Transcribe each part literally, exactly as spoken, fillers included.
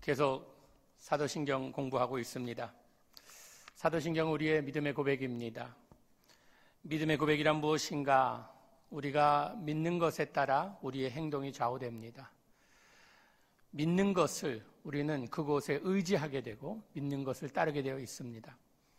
계속 사도신경 공부하고 있습니다. 사도신경은 우리의 믿음의 고백입니다. 믿음의 고백이란 무엇인가? 우리가 믿는 것에 따라 우리의 행동이 좌우됩니다. 믿는 것을 우리는 그곳에 의지하게 되고 믿는 것을 따르게 되어 있습니다.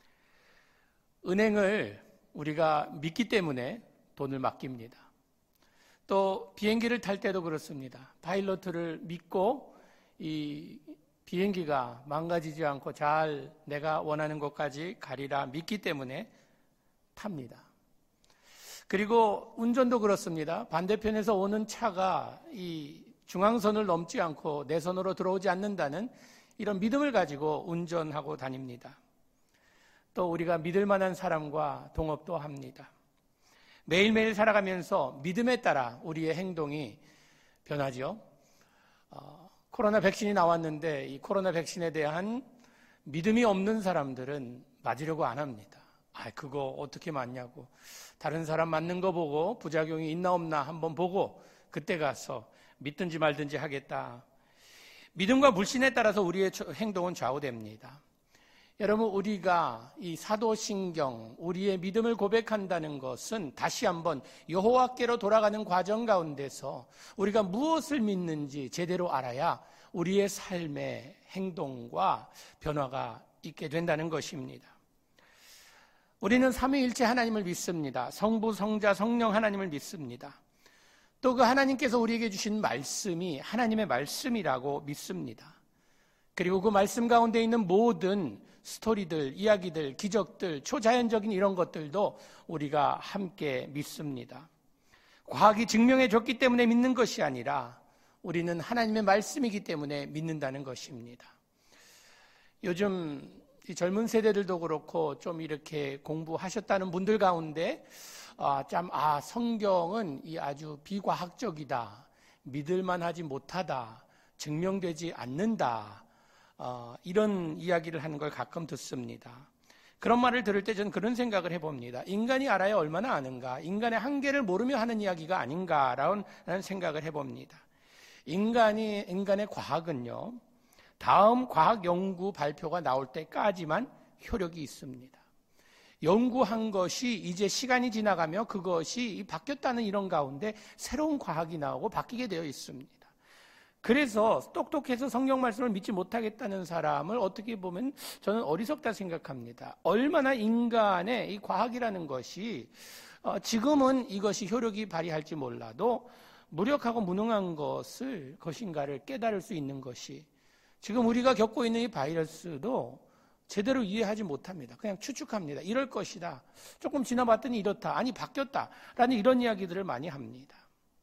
은행을 우리가 믿기 때문에 돈을 맡깁니다. 또 비행기를 탈 때도 그렇습니다. 파일럿을 믿고 이 비행기가 망가지지 않고 잘 내가 원하는 곳까지 가리라 믿기 때문에 탑니다. 그리고 운전도 그렇습니다. 반대편에서 오는 차가 이 중앙선을 넘지 않고 내 선으로 들어오지 않는다는 이런 믿음을 가지고 운전하고 다닙니다. 또 우리가 믿을 만한 사람과 동업도 합니다. 매일매일 살아가면서 믿음에 따라 우리의 행동이 변하죠. 어, 코로나 백신이 나왔는데 이 코로나 백신에 대한 믿음이 없는 사람들은 맞으려고 안 합니다. 아, 그거 어떻게 맞냐고. 다른 사람 맞는 거 보고 부작용이 있나 없나 한번 보고 그때 가서 믿든지 말든지 하겠다. 믿음과 불신에 따라서 우리의 행동은 좌우됩니다. 여러분, 우리가 이 사도신경, 우리의 믿음을 고백한다는 것은 다시 한번 여호와께로 돌아가는 과정 가운데서 우리가 무엇을 믿는지 제대로 알아야 우리의 삶의 행동과 변화가 있게 된다는 것입니다. 우리는 삼위일체 하나님을 믿습니다. 성부, 성자, 성령 하나님을 믿습니다. 또 그 하나님께서 우리에게 주신 말씀이 하나님의 말씀이라고 믿습니다. 그리고 그 말씀 가운데 있는 모든 스토리들, 이야기들, 기적들, 초자연적인 이런 것들도 우리가 함께 믿습니다. 과학이 증명해 줬기 때문에 믿는 것이 아니라 우리는 하나님의 말씀이기 때문에 믿는다는 것입니다. 요즘 이 젊은 세대들도 그렇고 좀 이렇게 공부하셨다는 분들 가운데 아, 참, 아, 성경은 이 아주 비과학적이다, 믿을만하지 못하다, 증명되지 않는다, 어, 이런 이야기를 하는 걸 가끔 듣습니다. 그런 말을 들을 때 저는 그런 생각을 해봅니다. 인간이 알아야 얼마나 아는가, 인간의 한계를 모르며 하는 이야기가 아닌가라는 생각을 해봅니다. 인간이, 인간의 과학은요, 다음 과학 연구 발표가 나올 때까지만 효력이 있습니다. 연구한 것이 이제 시간이 지나가며 그것이 바뀌었다는 이런 가운데 새로운 과학이 나오고 바뀌게 되어 있습니다. 그래서 똑똑해서 성경 말씀을 믿지 못하겠다는 사람을 어떻게 보면 저는 어리석다 생각합니다. 얼마나 인간의 이 과학이라는 것이 지금은 이것이 효력이 발휘할지 몰라도 무력하고 무능한 것을 것인가를 깨달을 수 있는 것이, 지금 우리가 겪고 있는 이 바이러스도 제대로 이해하지 못합니다. 그냥 추측합니다. 이럴 것이다. 조금 지나봤더니 이렇다. 아니, 바뀌었다. 라는 이런 이야기들을 많이 합니다.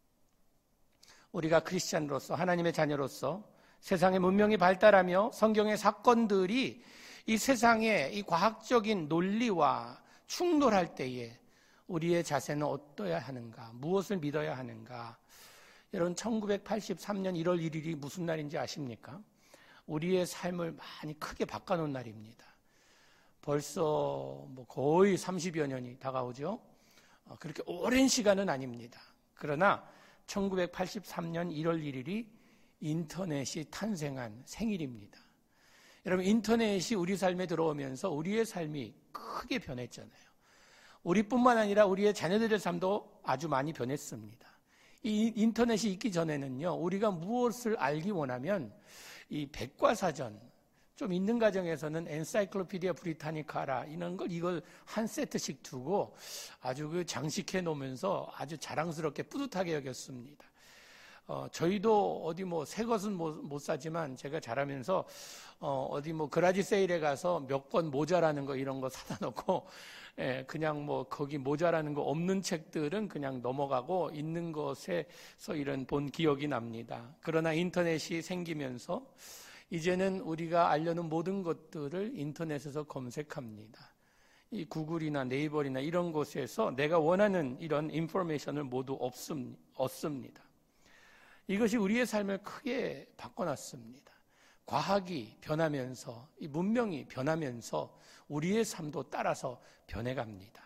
우리가 크리스찬으로서, 하나님의 자녀로서 세상의 문명이 발달하며 성경의 사건들이 이 세상의 이 과학적인 논리와 충돌할 때에 우리의 자세는 어떠해야 하는가? 무엇을 믿어야 하는가? 여러분, 천구백팔십삼 년 일월 일일이 무슨 날인지 아십니까? 우리의 삶을 많이 크게 바꿔놓은 날입니다. 벌써 뭐 거의 삼십여 년이 다가오죠. 그렇게 오랜 시간은 아닙니다. 그러나 천구백팔십삼 년 일월 일일이 인터넷이 탄생한 생일입니다. 여러분, 인터넷이 우리 삶에 들어오면서 우리의 삶이 크게 변했잖아요. 우리뿐만 아니라 우리의 자녀들의 삶도 아주 많이 변했습니다. 이 인터넷이 있기 전에는요, 우리가 무엇을 알기 원하면 이 백과사전, 좀 있는 가정에서는 엔사이클로피디아 브리타니카라 이런 걸 이걸 한 세트씩 두고 아주 그 장식해 놓으면서 아주 자랑스럽게 뿌듯하게 여겼습니다. 어, 저희도 어디 뭐 새 것은 못, 못 사지만 제가 자라면서 어, 어디 뭐 그라지 세일에 가서 몇 권 모자라는 거 이런 거 사다 놓고 예, 그냥 뭐 거기 모자라는 거 없는 책들은 그냥 넘어가고 있는 것에서 이런 본 기억이 납니다. 그러나 인터넷이 생기면서 이제는 우리가 알려는 모든 것들을 인터넷에서 검색합니다. 이 구글이나 네이버나 이런 곳에서 내가 원하는 이런 인포메이션을 모두 얻습니다. 이것이 우리의 삶을 크게 바꿔놨습니다. 과학이 변하면서, 이 문명이 변하면서 우리의 삶도 따라서 변해갑니다.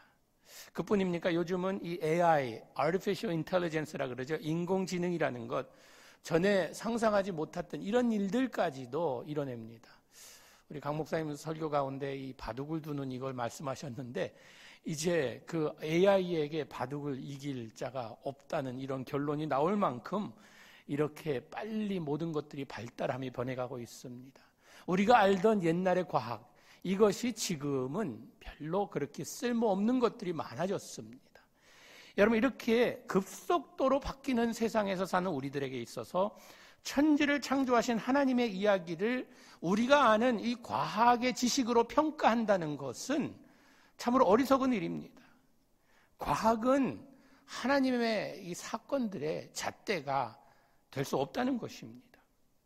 그뿐입니까? 요즘은 이 에이아이, Artificial Intelligence라 그러죠. 인공지능이라는 것, 전에 상상하지 못했던 이런 일들까지도 이뤄냅니다. 우리 강 목사님 설교 가운데 이 바둑을 두는 이걸 말씀하셨는데, 이제 그 에이아이에게 바둑을 이길 자가 없다는 이런 결론이 나올 만큼 이렇게 빨리 모든 것들이 발달함이 변해가고 있습니다. 우리가 알던 옛날의 과학, 이것이 지금은 별로 그렇게 쓸모없는 것들이 많아졌습니다. 여러분, 이렇게 급속도로 바뀌는 세상에서 사는 우리들에게 있어서 천지를 창조하신 하나님의 이야기를 우리가 아는 이 과학의 지식으로 평가한다는 것은 참으로 어리석은 일입니다. 과학은 하나님의 이 사건들의 잣대가 될 수 없다는 것입니다.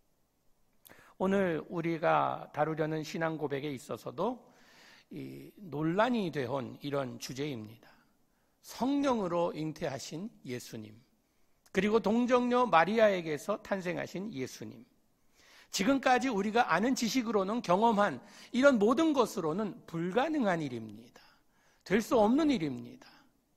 오늘 우리가 다루려는 신앙 고백에 있어서도 이 논란이 되어온 이런 주제입니다. 성령으로 잉태하신 예수님, 그리고 동정녀 마리아에게서 탄생하신 예수님. 지금까지 우리가 아는 지식으로는, 경험한 이런 모든 것으로는 불가능한 일입니다. 될 수 없는 일입니다.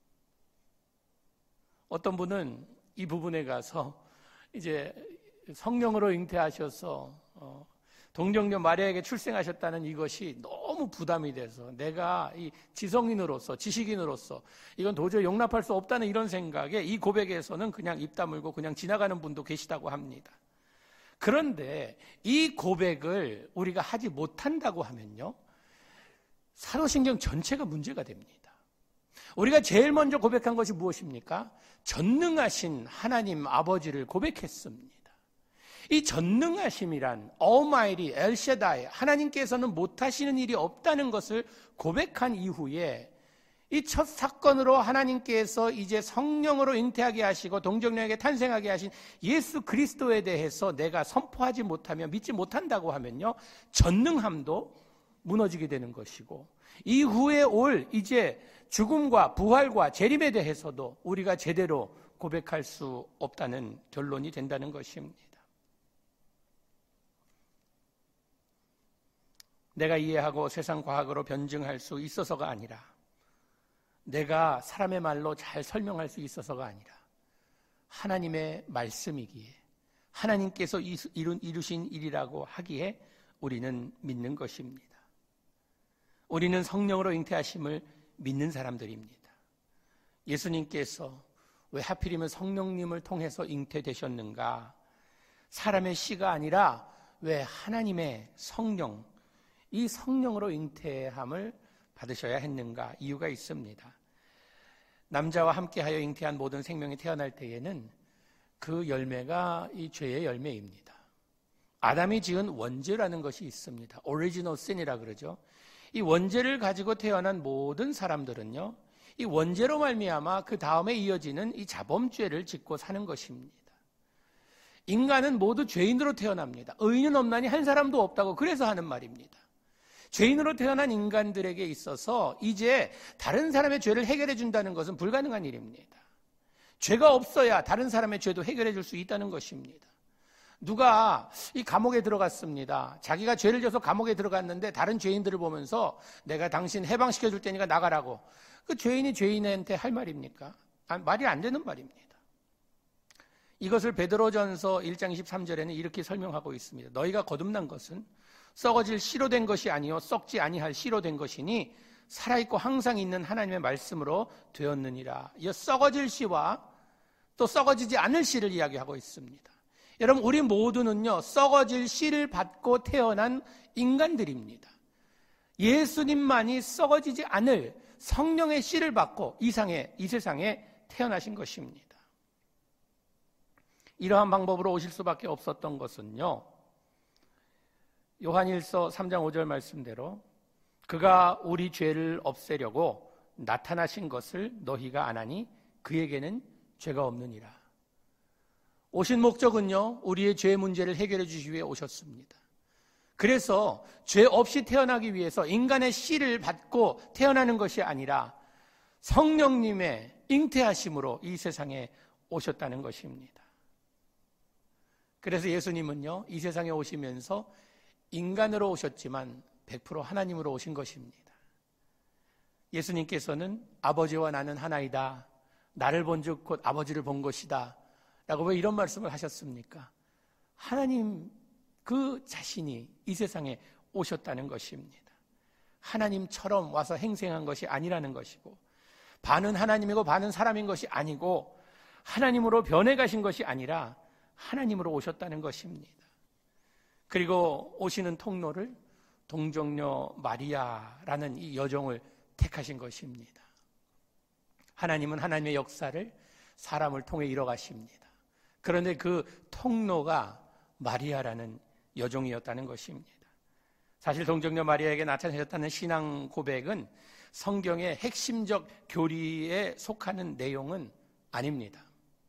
어떤 분은 이 부분에 가서 이제 성령으로 잉태하셔서 어, 동정녀 마리아에게 출생하셨다는 이것이 너무 부담이 돼서 내가 이 지성인으로서, 지식인으로서 이건 도저히 용납할 수 없다는 이런 생각에 이 고백에서는 그냥 입 다물고 그냥 지나가는 분도 계시다고 합니다. 그런데 이 고백을 우리가 하지 못한다고 하면요, 사도신경 전체가 문제가 됩니다. 우리가 제일 먼저 고백한 것이 무엇입니까? 전능하신 하나님 아버지를 고백했습니다. 이 전능하심이란 Almighty, 엘샤다이, 하나님께서는 못하시는 일이 없다는 것을 고백한 이후에 이 첫 사건으로 하나님께서 이제 성령으로 잉태하게 하시고 동정녀에게 탄생하게 하신 예수 그리스도에 대해서 내가 선포하지 못하며 믿지 못한다고 하면요, 전능함도 무너지게 되는 것이고, 이후에 올 이제 죽음과 부활과 재림에 대해서도 우리가 제대로 고백할 수 없다는 결론이 된다는 것입니다. 내가 이해하고 세상 과학으로 변증할 수 있어서가 아니라, 내가 사람의 말로 잘 설명할 수 있어서가 아니라 하나님의 말씀이기에, 하나님께서 이루, 이루신 일이라고 하기에 우리는 믿는 것입니다. 우리는 성령으로 잉태하심을 믿는 사람들입니다. 예수님께서 왜 하필이면 성령님을 통해서 잉태되셨는가? 사람의 씨가 아니라 왜 하나님의 성령, 이 성령으로 잉태함을 받으셔야 했는가? 이유가 있습니다. 남자와 함께하여 잉태한 모든 생명이 태어날 때에는 그 열매가 이 죄의 열매입니다. 아담이 지은 원죄라는 것이 있습니다. 오리지널 신이라 그러죠. 이 원죄를 가지고 태어난 모든 사람들은요, 이 원죄로 말미암아 그 다음에 이어지는 이 자범죄를 짓고 사는 것입니다. 인간은 모두 죄인으로 태어납니다. 의인은 없나니 한 사람도 없다고 그래서 하는 말입니다. 죄인으로 태어난 인간들에게 있어서 이제 다른 사람의 죄를 해결해 준다는 것은 불가능한 일입니다. 죄가 없어야 다른 사람의 죄도 해결해 줄 수 있다는 것입니다. 누가 이 감옥에 들어갔습니다. 자기가 죄를 져서 감옥에 들어갔는데 다른 죄인들을 보면서 내가 당신 해방시켜 줄 테니까 나가라고. 그 죄인이 죄인한테 할 말입니까? 아, 말이 안 되는 말입니다. 이것을 베드로전서 일 장 이십삼 절에는 이렇게 설명하고 있습니다. 너희가 거듭난 것은 썩어질 씨로 된 것이 아니요 썩지 아니할 씨로 된 것이니 살아있고 항상 있는 하나님의 말씀으로 되었느니라. 이 썩어질 씨와 또 썩어지지 않을 씨를 이야기하고 있습니다. 여러분, 우리 모두는요, 썩어질 씨를 받고 태어난 인간들입니다. 예수님만이 썩어지지 않을 성령의 씨를 받고 이 상에, 이 세상에 태어나신 것입니다. 이러한 방법으로 오실 수밖에 없었던 것은요, 요한일서 삼 장 오 절 말씀대로 그가 우리 죄를 없애려고 나타나신 것을 너희가 아나니 그에게는 죄가 없느니라. 오신 목적은요, 우리의 죄 문제를 해결해 주시기 위해 오셨습니다. 그래서 죄 없이 태어나기 위해서 인간의 씨를 받고 태어나는 것이 아니라 성령님의 잉태하심으로 이 세상에 오셨다는 것입니다. 그래서 예수님은요, 이 세상에 오시면서 인간으로 오셨지만 백 퍼센트 하나님으로 오신 것입니다. 예수님께서는 아버지와 나는 하나이다. 나를 본즉 곧 아버지를 본 것이다. 왜 이런 말씀을 하셨습니까? 하나님 그 자신이 이 세상에 오셨다는 것입니다. 하나님처럼 와서 행생한 것이 아니라는 것이고, 반은 하나님이고 반은 사람인 것이 아니고, 하나님으로 변해가신 것이 아니라 하나님으로 오셨다는 것입니다. 그리고 오시는 통로를 동정녀 마리아라는 이 여종을 택하신 것입니다. 하나님은 하나님의 역사를 사람을 통해 이뤄가십니다. 그런데 그 통로가 마리아라는 여종이었다는 것입니다. 사실 동정녀 마리아에게 나타나셨다는 신앙 고백은 성경의 핵심적 교리에 속하는 내용은 아닙니다.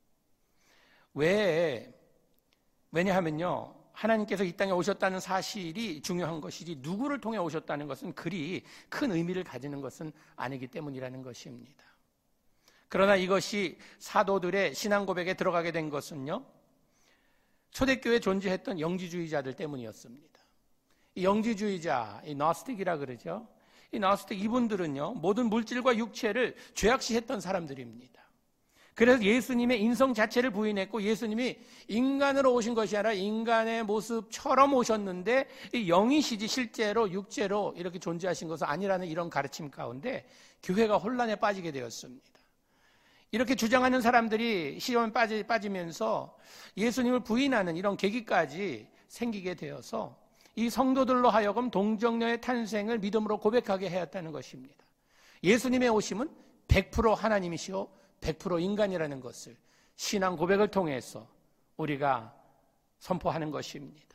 왜? 왜냐하면요, 하나님께서 이 땅에 오셨다는 사실이 중요한 것이지 누구를 통해 오셨다는 것은 그리 큰 의미를 가지는 것은 아니기 때문이라는 것입니다. 그러나 이것이 사도들의 신앙 고백에 들어가게 된 것은요, 초대교회에 존재했던 영지주의자들 때문이었습니다. 이 영지주의자, 이 노스틱이라 그러죠. 이 노스틱 이분들은요, 모든 물질과 육체를 죄악시했던 사람들입니다. 그래서 예수님의 인성 자체를 부인했고, 예수님이 인간으로 오신 것이 아니라 인간의 모습처럼 오셨는데 이 영이시지 실제로 육체로 이렇게 존재하신 것은 아니라는 이런 가르침 가운데 교회가 혼란에 빠지게 되었습니다. 이렇게 주장하는 사람들이 시험에 빠지, 빠지면서 예수님을 부인하는 이런 계기까지 생기게 되어서 이 성도들로 하여금 동정녀의 탄생을 믿음으로 고백하게 하였다는 것입니다. 예수님의 오심은 백 퍼센트 하나님이시오 백 퍼센트 인간이라는 것을 신앙 고백을 통해서 우리가 선포하는 것입니다.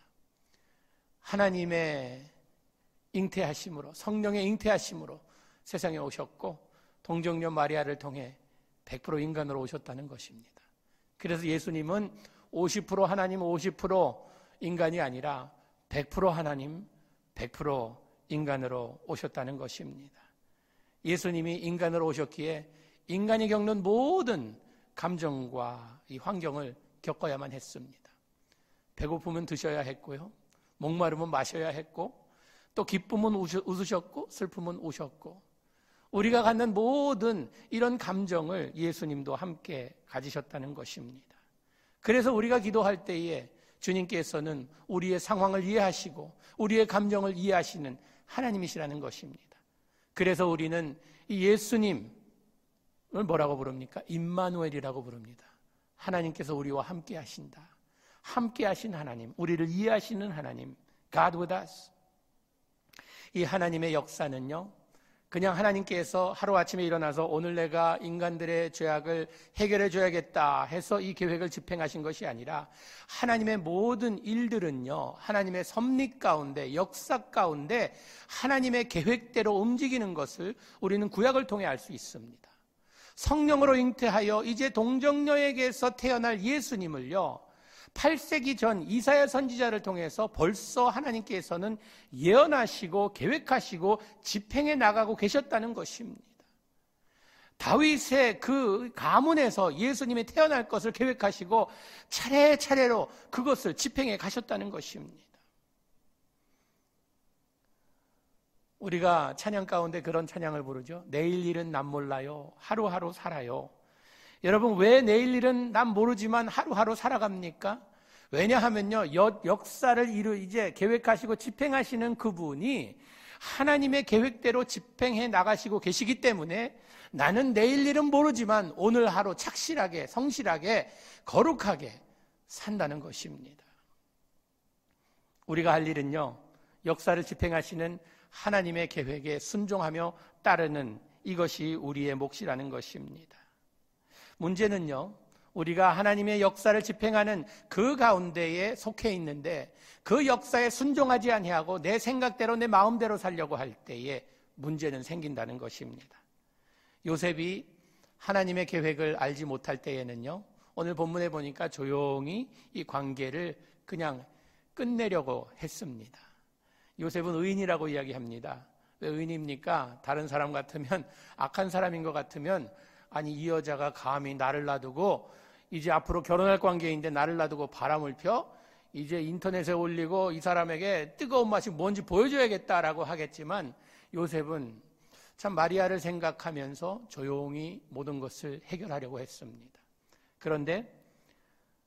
하나님의 잉태하심으로, 성령의 잉태하심으로 세상에 오셨고, 동정녀 마리아를 통해 백 퍼센트 인간으로 오셨다는 것입니다. 그래서 예수님은 오십 퍼센트 하나님, 오십 퍼센트 인간이 아니라 백 퍼센트 하나님, 백 퍼센트 인간으로 오셨다는 것입니다. 예수님이 인간으로 오셨기에 인간이 겪는 모든 감정과 이 환경을 겪어야만 했습니다. 배고프면 드셔야 했고요, 목마르면 마셔야 했고, 또 기쁨은 웃으셨고 슬픔은 우셨고, 우리가 갖는 모든 이런 감정을 예수님도 함께 가지셨다는 것입니다. 그래서 우리가 기도할 때에 주님께서는 우리의 상황을 이해하시고 우리의 감정을 이해하시는 하나님이시라는 것입니다. 그래서 우리는 이 예수님을 뭐라고 부릅니까? 임마누엘이라고 부릅니다. 하나님께서 우리와 함께 하신다. 함께 하신 하나님, 우리를 이해하시는 하나님, God with us. 이 하나님의 역사는요, 그냥 하나님께서 하루아침에 일어나서 오늘 내가 인간들의 죄악을 해결해 줘야겠다 해서 이 계획을 집행하신 것이 아니라 하나님의 모든 일들은요, 하나님의 섭리 가운데, 역사 가운데 하나님의 계획대로 움직이는 것을 우리는 구약을 통해 알 수 있습니다. 성령으로 잉태하여 이제 동정녀에게서 태어날 예수님을요, 팔 세기 전 이사야 선지자를 통해서 벌써 하나님께서는 예언하시고 계획하시고 집행해 나가고 계셨다는 것입니다. 다윗의 그 가문에서 예수님이 태어날 것을 계획하시고 차례차례로 그것을 집행해 가셨다는 것입니다. 우리가 찬양 가운데 그런 찬양을 부르죠. 내일 일은 난 몰라요. 하루하루 살아요. 여러분, 왜 내일 일은 난 모르지만 하루하루 살아갑니까? 왜냐하면요, 역사를 이루 이제 계획하시고 집행하시는 그분이 하나님의 계획대로 집행해 나가시고 계시기 때문에 나는 내일 일은 모르지만 오늘 하루 착실하게, 성실하게, 거룩하게 산다는 것입니다. 우리가 할 일은요, 역사를 집행하시는 하나님의 계획에 순종하며 따르는 이것이 우리의 몫이라는 것입니다. 문제는요, 우리가 하나님의 역사를 집행하는 그 가운데에 속해 있는데 그 역사에 순종하지 아니하고 내 생각대로 내 마음대로 살려고 할 때에 문제는 생긴다는 것입니다. 요셉이 하나님의 계획을 알지 못할 때에는요, 오늘 본문에 보니까 조용히 이 관계를 그냥 끝내려고 했습니다. 요셉은 의인이라고 이야기합니다. 왜 의인입니까? 다른 사람 같으면, 악한 사람인 것 같으면, 아니 이 여자가 감히 나를 놔두고 이제 앞으로 결혼할 관계인데 나를 놔두고 바람을 펴? 이제 인터넷에 올리고 이 사람에게 뜨거운 맛이 뭔지 보여줘야겠다라고 하겠지만, 요셉은 참 마리아를 생각하면서 조용히 모든 것을 해결하려고 했습니다. 그런데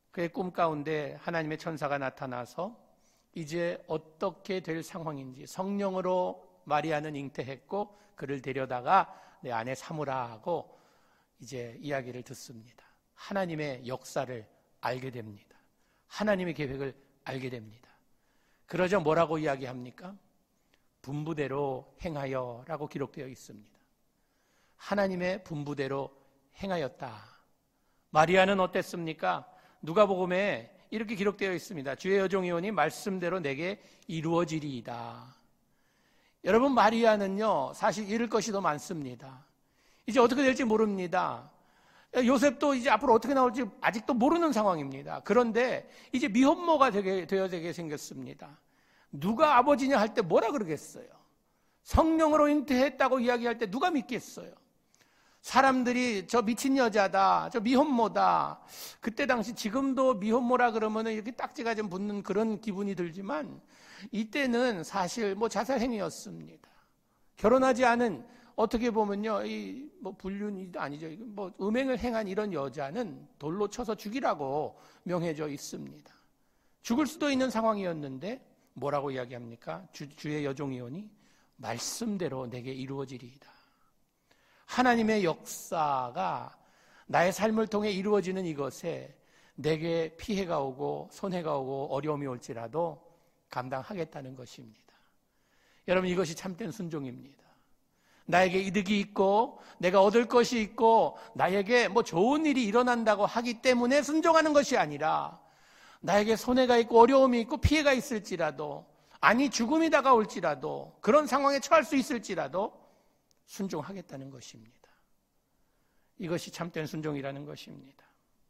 그의 꿈 가운데 하나님의 천사가 나타나서 이제 어떻게 될 상황인지 성령으로 마리아는 잉태했고 그를 데려다가 내 안에 삼으라 하고 이제 이야기를 듣습니다. 하나님의 역사를 알게 됩니다. 하나님의 계획을 알게 됩니다. 그러자 뭐라고 이야기합니까? 분부대로 행하여 라고 기록되어 있습니다. 하나님의 분부대로 행하였다. 마리아는 어땠습니까? 누가복음에 이렇게 기록되어 있습니다. 주의 여종이오니 말씀대로 내게 이루어지리이다. 여러분, 마리아는요 사실 잃을 것이 더 많습니다. 이제 어떻게 될지 모릅니다. 요셉도 이제 앞으로 어떻게 나올지 아직도 모르는 상황입니다. 그런데 이제 미혼모가 되게, 되어 되게 생겼습니다. 누가 아버지냐 할 때 뭐라 그러겠어요? 성령으로 잉태했다고 이야기할 때 누가 믿겠어요? 사람들이 저 미친 여자다, 저 미혼모다. 그때 당시 지금도 미혼모라 그러면 이렇게 딱지가 좀 붙는 그런 기분이 들지만 이때는 사실 뭐 자살행위였습니다. 결혼하지 않은 어떻게 보면요, 이 뭐 불륜이 아니죠. 뭐 음행을 행한 이런 여자는 돌로 쳐서 죽이라고 명해져 있습니다. 죽을 수도 있는 상황이었는데 뭐라고 이야기합니까? 주, 주의 여종이오니 말씀대로 내게 이루어지리이다. 하나님의 역사가 나의 삶을 통해 이루어지는 이것에 내게 피해가 오고 손해가 오고 어려움이 올지라도 감당하겠다는 것입니다. 여러분, 이것이 참된 순종입니다. 나에게 이득이 있고 내가 얻을 것이 있고 나에게 뭐 좋은 일이 일어난다고 하기 때문에 순종하는 것이 아니라 나에게 손해가 있고 어려움이 있고 피해가 있을지라도, 아니 죽음이 다가올지라도, 그런 상황에 처할 수 있을지라도 순종하겠다는 것입니다. 이것이 참된 순종이라는 것입니다.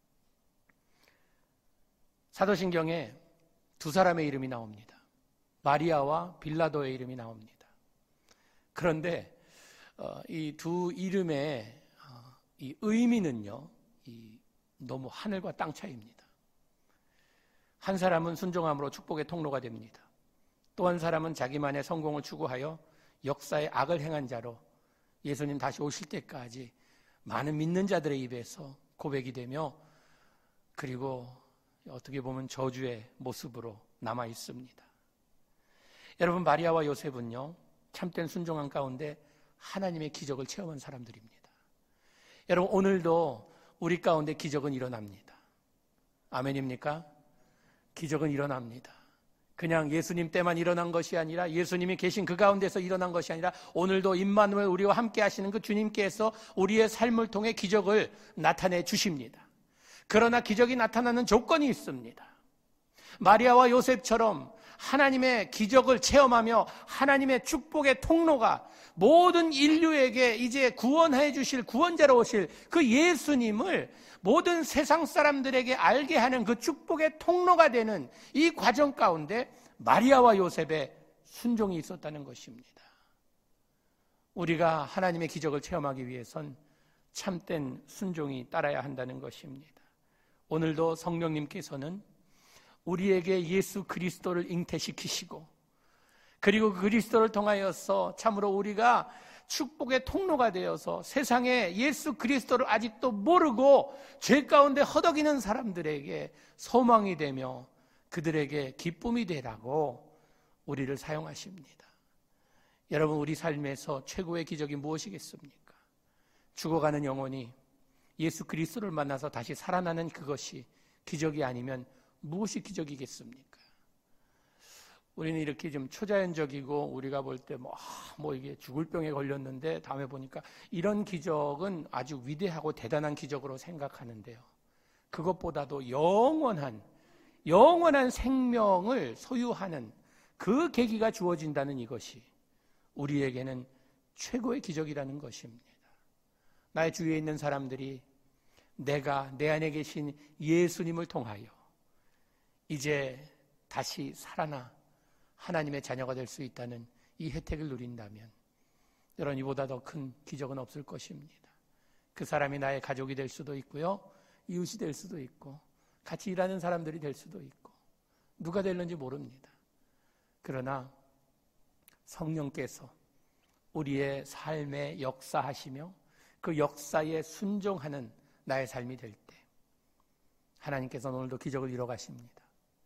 사도신경에 두 사람의 이름이 나옵니다. 마리아와 빌라도의 이름이 나옵니다. 그런데 어, 이 두 이름의 어, 이 의미는요, 이 너무 하늘과 땅 차이입니다. 한 사람은 순종함으로 축복의 통로가 됩니다. 또 한 사람은 자기만의 성공을 추구하여 역사의 악을 행한 자로 예수님 다시 오실 때까지 많은 믿는 자들의 입에서 고백이 되며, 그리고 어떻게 보면 저주의 모습으로 남아 있습니다. 여러분, 마리아와 요셉은요 참된 순종한 가운데 하나님의 기적을 체험한 사람들입니다. 여러분, 오늘도 우리 가운데 기적은 일어납니다. 아멘입니까? 기적은 일어납니다. 그냥 예수님 때만 일어난 것이 아니라, 예수님이 계신 그 가운데서 일어난 것이 아니라, 오늘도 임마누엘 우리와 함께 하시는 그 주님께서 우리의 삶을 통해 기적을 나타내 주십니다. 그러나 기적이 나타나는 조건이 있습니다. 마리아와 요셉처럼 하나님의 기적을 체험하며 하나님의 축복의 통로가 모든 인류에게 이제 구원해 주실 구원자로 오실 그 예수님을 모든 세상 사람들에게 알게 하는 그 축복의 통로가 되는 이 과정 가운데 마리아와 요셉의 순종이 있었다는 것입니다. 우리가 하나님의 기적을 체험하기 위해선 참된 순종이 따라야 한다는 것입니다. 오늘도 성령님께서는 우리에게 예수 그리스도를 잉태시키시고, 그리고 그리스도를 통하여서 참으로 우리가 축복의 통로가 되어서 세상에 예수 그리스도를 아직도 모르고 죄 가운데 허덕이는 사람들에게 소망이 되며 그들에게 기쁨이 되라고 우리를 사용하십니다. 여러분, 우리 삶에서 최고의 기적이 무엇이겠습니까? 죽어가는 영혼이 예수 그리스도를 만나서 다시 살아나는 그것이 기적이 아니면 무엇이 기적이겠습니까? 우리는 이렇게 좀 초자연적이고, 우리가 볼 때 뭐, 뭐 이게 죽을 병에 걸렸는데 다음에 보니까 이런 기적은 아주 위대하고 대단한 기적으로 생각하는데요. 그것보다도 영원한, 영원한 생명을 소유하는 그 계기가 주어진다는 이것이 우리에게는 최고의 기적이라는 것입니다. 나의 주위에 있는 사람들이 내가 내 안에 계신 예수님을 통하여 이제 다시 살아나 하나님의 자녀가 될 수 있다는 이 혜택을 누린다면 여러분, 이보다 더 큰 기적은 없을 것입니다. 그 사람이 나의 가족이 될 수도 있고요, 이웃이 될 수도 있고, 같이 일하는 사람들이 될 수도 있고, 누가 될는지 모릅니다. 그러나 성령께서 우리의 삶에 역사하시며 그 역사에 순종하는 나의 삶이 될 때 하나님께서는 오늘도 기적을 이뤄 가십니다.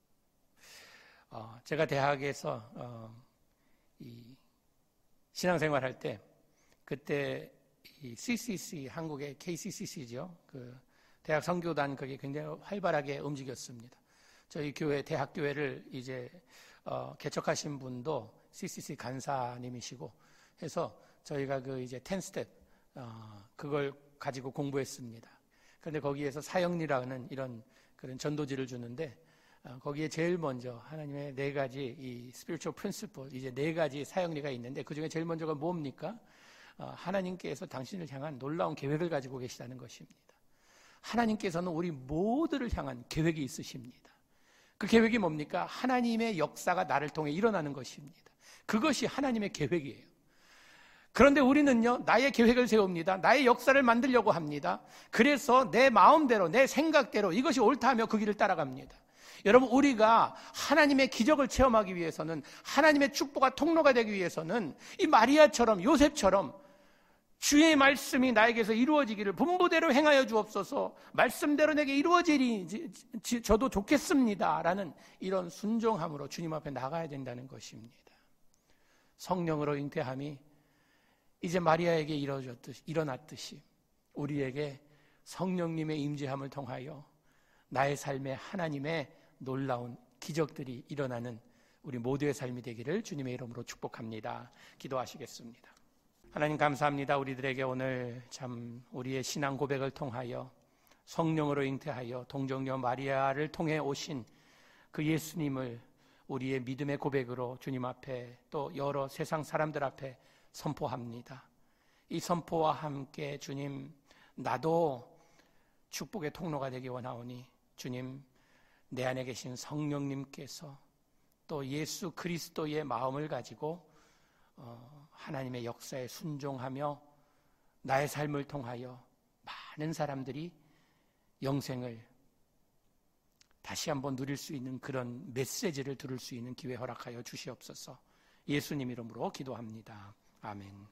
어, 제가 대학에서 어, 이 신앙생활 할 때 그때 이 씨씨씨, 한국의 케이씨씨씨죠. 그 대학 선교단 그게 굉장히 활발하게 움직였습니다. 저희 교회 대학교회를 이제 어, 개척하신 분도 씨씨씨 간사님이시고 해서 저희가 그 이제 텐 스텝 어, 그걸 가지고 공부했습니다. 그런데 거기에서 사형리라는 이런 그런 전도지를 주는데 어, 거기에 제일 먼저 하나님의 네 가지 이 spiritual principle, 이제 네 가지 사형리가 있는데 그 중에 제일 먼저가 뭡니까? 어, 하나님께서 당신을 향한 놀라운 계획을 가지고 계시다는 것입니다. 하나님께서는 우리 모두를 향한 계획이 있으십니다. 그 계획이 뭡니까? 하나님의 역사가 나를 통해 일어나는 것입니다. 그것이 하나님의 계획이에요. 그런데 우리는요, 나의 계획을 세웁니다. 나의 역사를 만들려고 합니다. 그래서 내 마음대로, 내 생각대로 이것이 옳다 하며 그 길을 따라갑니다. 여러분, 우리가 하나님의 기적을 체험하기 위해서는, 하나님의 축복과 통로가 되기 위해서는 이 마리아처럼, 요셉처럼 주의 말씀이 나에게서 이루어지기를 분부대로 행하여 주옵소서, 말씀대로 내게 이루어지리 저도 좋겠습니다 라는 이런 순종함으로 주님 앞에 나가야 된다는 것입니다. 성령으로 잉태함이 이제 마리아에게 이루어졌듯이, 일어났듯이 우리에게 성령님의 임재함을 통하여 나의 삶에 하나님의 놀라운 기적들이 일어나는 우리 모두의 삶이 되기를 주님의 이름으로 축복합니다. 기도하시겠습니다. 하나님 감사합니다. 우리들에게 오늘 참 우리의 신앙 고백을 통하여 성령으로 잉태하여 동정녀 마리아를 통해 오신 그 예수님을 우리의 믿음의 고백으로 주님 앞에 또 여러 세상 사람들 앞에 선포합니다. 이 선포와 함께 주님, 나도 축복의 통로가 되기 원하오니 주님, 내 안에 계신 성령님께서 또 예수 그리스도의 마음을 가지고 어, 하나님의 역사에 순종하며 나의 삶을 통하여 많은 사람들이 영생을 다시 한번 누릴 수 있는 그런 메시지를 들을 수 있는 기회 허락하여 주시옵소서. 예수님 이름으로 기도합니다. 아멘.